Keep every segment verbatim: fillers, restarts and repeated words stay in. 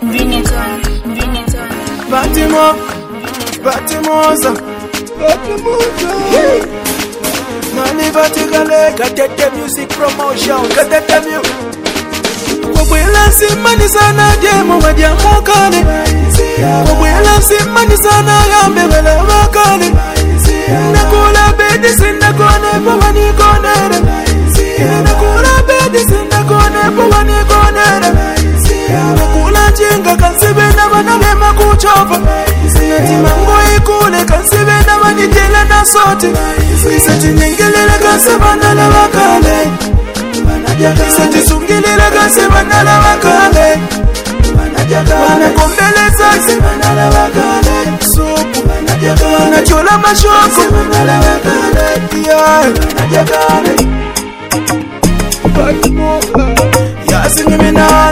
bring it on, bring it on. Batimo, Batimosa, Batimosa. Mani Batigale, Katete Music Promotion, Katete Music. Wabwela simani sana demo madia mokane. Wabwela simani sana yambe wele wakane. Nakula bedi sinda kone pawani konere. Nakula bedi sinda kone pawani konere. Nakula jinga kansibe na banale makuchopa. Sinati mango ikule kansibe na banijela na sote. Isati nyingelele kansiba na la wakale. Isati sungilele kansiba na la wakale. Wana kombele sasi na la wakale. Supu wana chola mashoko na la wakale. Yasi nimena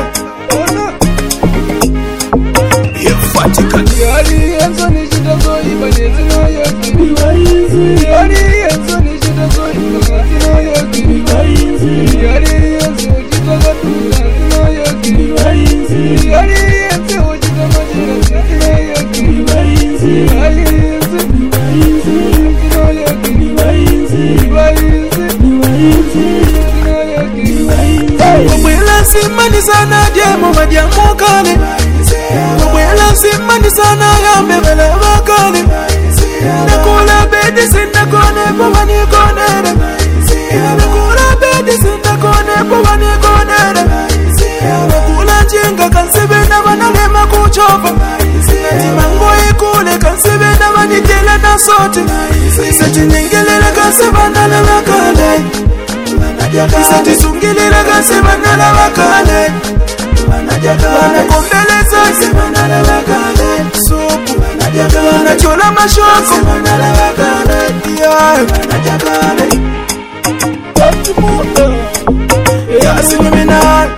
Vatican. Yari yanzo ni shida zo ibanezi no yoki. Yari yanzo ni shida zo ibanezi no yoki. Yari yanzo shida zo ibanezi no yoki. Yari yanzo shida zo ibanezi no yoki. Yari yanzo no yoki. Wabwela simani sana demo madia mokane. Wabwela simani sana yambe wele wakane. Nakula bedi sinda kone pawani konere. Nakula bedi sinda kone pawani konere. Nakula jinga kansibe na banale makuchopa. Sinati mango ikule kansibe na banijela na sote. Isati nyingelele kansiba na la wakale. Isati sungilele kansiba na la wakale. Wana kombele sasi na la wakale. Supu wana chola mashoko na la wakale. Yasi nimena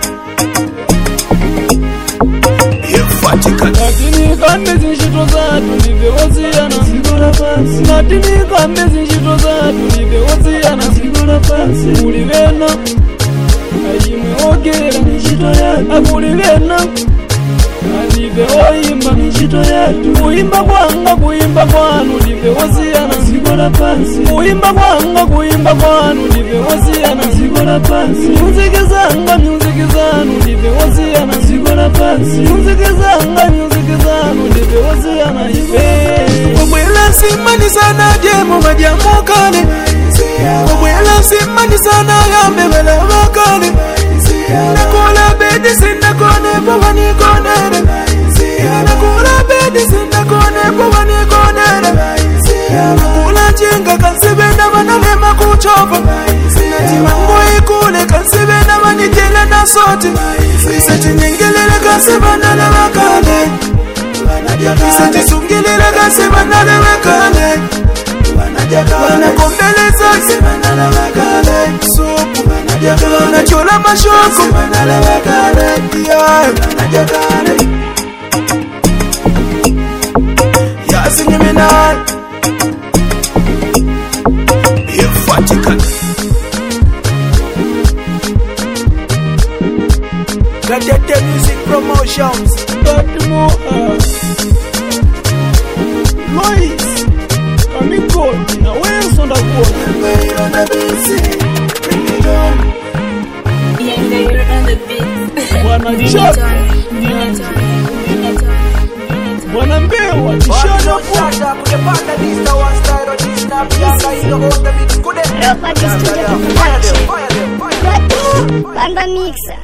Vatican. Natini kambe zinshito zatu nive waziyana. Natini kambe zinshito zatu nive waziyana. Ulivena ayimwe ogera nishito yatu. Akulivena alive oimba nishito yatu. Kuimba kwanga kuimba kwanu nive waziyana. Kuimba kwanga kuimba kwanu nive waziyana. Muziki zanga muziki zanu nive waziyana. Muziki zanga muziki zanu nive waziyana ife. Wabwela simani sana demo madia mokane. Wabwela simani sana yambe wele wakane. Nakula bedi sinda kone pawani konere. Nakula bedi sinda kone pawani konere. Nakula jinga kansibe na banale makuchopa. Sinati mango ikule kansibe na banijela na sote. Isati nyingelele kansiba na la wakale. Isati sungilele kansiba na la wakale. Wana kombele sasi na la wakale. Supu wana chola mashoko na la wakale. Yasi nimena Vatican. Katete Music Promotions. Batimo Lois Kamiko na wewe sonda kwa. You're on the beat, bring it on. Yeah, you're on the beat. Bwana Bring it Chap. on, bring it on, bring it on. Bwana Mbewa tishana kwa. Banda Mixer.